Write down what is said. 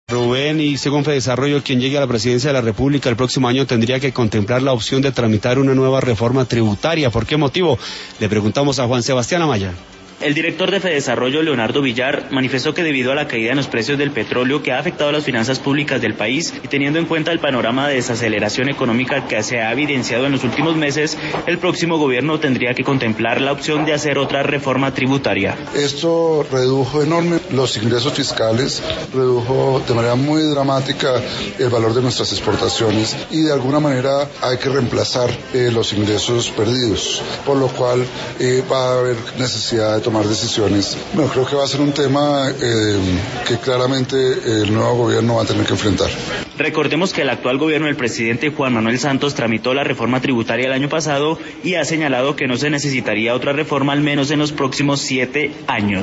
Rubén, y según Fedesarrollo, quien llegue a la presidencia de la República el próximo año tendría que contemplar la opción de tramitar una nueva reforma tributaria. ¿Por qué motivo? Le preguntamos a Juan Sebastián Amaya. El director de Fedesarrollo, Leonardo Villar, manifestó que debido a la caída en los precios del petróleo que ha afectado a las finanzas públicas del país y teniendo en cuenta el panorama de desaceleración económica que se ha evidenciado en los últimos meses, el próximo gobierno tendría que contemplar la opción de hacer otra reforma tributaria. Esto redujo enorme los ingresos fiscales, redujo de manera muy dramática el valor de nuestras exportaciones y de alguna manera hay que reemplazar los ingresos perdidos, por lo cual va a haber necesidad de tomar decisiones. Bueno, creo que va a ser un tema que claramente el nuevo gobierno va a tener que enfrentar. Recordemos que el actual gobierno del presidente Juan Manuel Santos tramitó la reforma tributaria el año pasado y ha señalado que no se necesitaría otra reforma al menos en los próximos 7 años.